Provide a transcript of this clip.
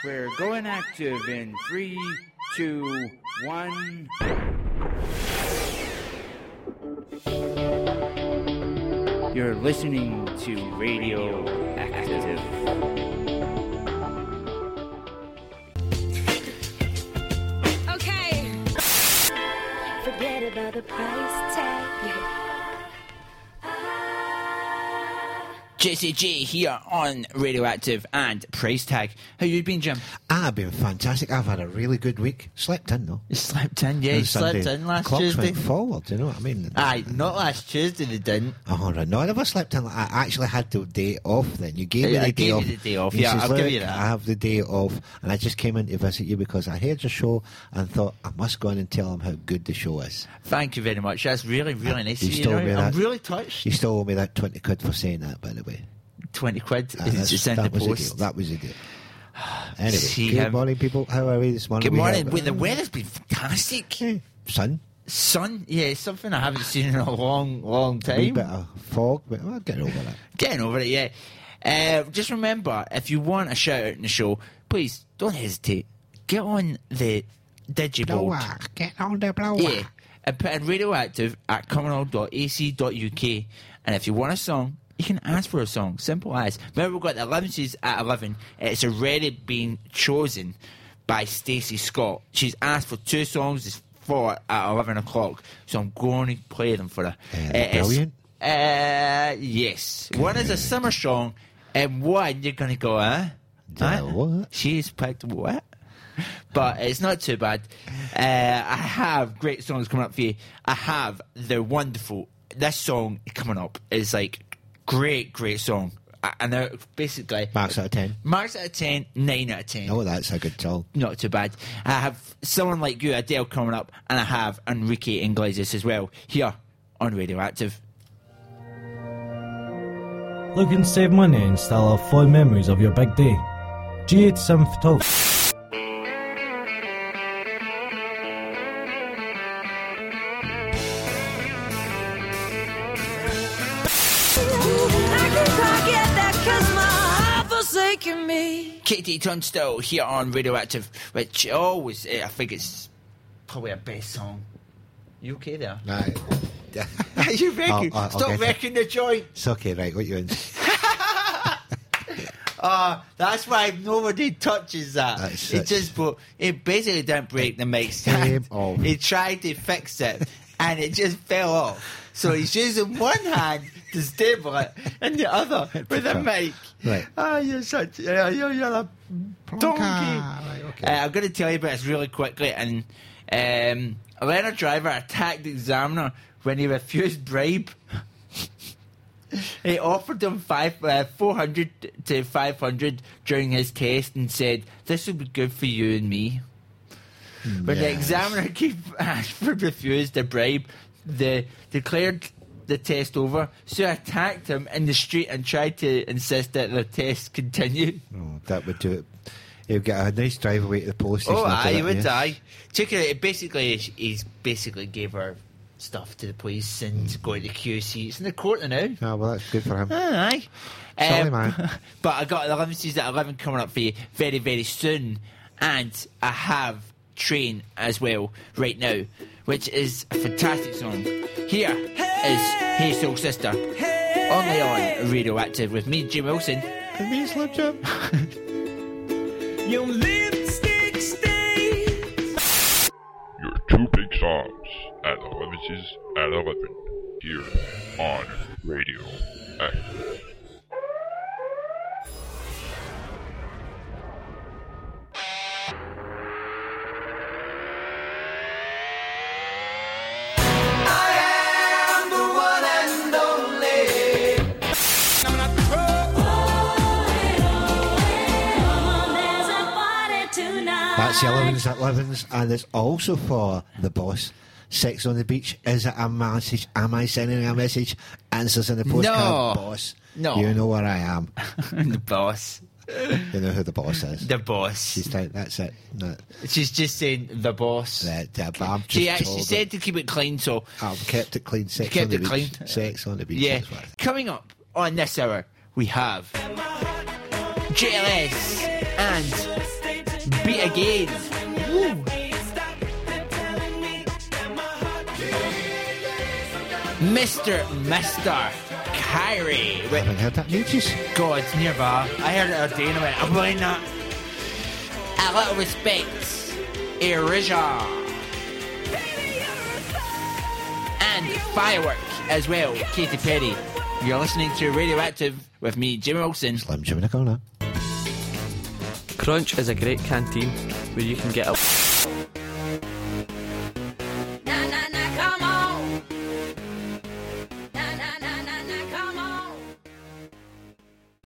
We're going active in 3, 2, 1. You're listening to Radio Active. Okay. Forget about the price tag. JCG here on Radioactive and Price Tag. How you been, Jim? I've been fantastic. I've had a really good week. Slept in, though. You slept in, yeah. You slept in last Clocks Tuesday. went forward, you know what I mean? Aye, not last Tuesday they didn't. Oh, right. No, I never slept in. I actually had the day off then. You gave me I the day gave off. you the day off, You yeah, says, I'll give "Look, you that." I have the day off, and I just came in to visit you because I heard your show and thought I must go in and tell them how good the show is. Thank you very much. That's really, really nice You of you. still owe me I'm that. really touched. You still owe me that 20 quid for saying that, by the way. 20 quid. That's- It's in the that was a deal. post. That was a deal. Anyway, See good him. morning, people. How are we this morning? Good We morning. have- Wait, the weather's been fantastic. Sun. Sun, yeah, something I haven't seen in a long, long A wee time. bit of fog, but we'll get over that. Getting over it, yeah. Just remember, if you want a shout out in the show, please don't hesitate. Get on the Digiboard. Blower. Get on the blower. Yeah, and put in Radioactive at commonwealth.ac.uk. And if you want a song, you can ask for a song. Simple as. Remember, we've got the 11s at 11. It's already been chosen by Stacey Scott. She's asked for 2 songs for at 11 o'clock. So I'm going to play them for her. Brilliant. Yes. One is a summer song, and one you're going to go, What? She's picked what? But it's not too bad. I have great songs coming up for you. I have the wonderful. This song coming up is like great song. And they're basically Marks out of 10. marks out of 10, 9 out of 10. Oh, that's a good song. Not too bad. I have Someone Like You, Adele, coming up, and I have Enrique Iglesias as well here on Radioactive. Looking to save money and still have fond memories of your big day? G8 Synth Talk. I can forget that 'cause my heart forsaken me. Katie Tunstall here on Radioactive, which always, I think it's probably a best song. You okay there? Right. You reckon? I'll Stop get it. wrecking the joint. It's okay, right, what you in? That's why nobody touches that. That's He it. just he basically didn't break the mic Shame stand. of- He tried to fix it and it just fell off. So he's using one hand to stable it and the other with a mic. Right. You're such you're a donkey. Right, okay. I'm going to tell you about this really quickly. And a Leonard driver attacked the examiner when he refused bribe. He offered him 400 to 500 during his test and said, "This will be good for you and me." When the Yes. examiner Ashford refused the bribe, they declared the test over. So attacked him in the street and tried to insist that the test continue. Oh, that would do it. He'll get a nice drive away to the police station. Oh, after aye, that, he would yeah. die. He's basically gave her stuff to the police and going to QC. It's in the court now. Oh, well, that's good for him. Aye. Sorry, man. But I got 11 seasons at 11 coming up for you very, very soon. And I have Train as well right now, which is a fantastic song. Here is Hey Soul Sister, only on Radioactive with me, Jim Wilson. And me, Slim Jim. Your lipstick stains. Your 2 big songs at 11s at 11 here on Radio Active. There's a party tonight. That's the 11s at 11s, and it's also for the boss. Sex on the beach. Is it a message? Am I sending a message? Answers in the postcard, No. boss. No. You know where I am. The boss. You know who the boss is. The boss. She's like, that's it. No, She's just saying the boss. but I'm just She told said to keep it clean, so I've kept it clean. Sex Kept on the it beach. clean. Sex on the beach. yeah. That's what I think. Coming up on this hour, we have JLS and Beat Again. Mr. Kyrie. I haven't heard that in ages. God, it's nearby. I heard it a day and I went, I'm playing that. A Little Respect. Erasure. And Firework as well, Katy Perry. You're listening to Radioactive with me, Jimmy Wilson. Slim Jim in the corner. Crunch is a great canteen where you can get a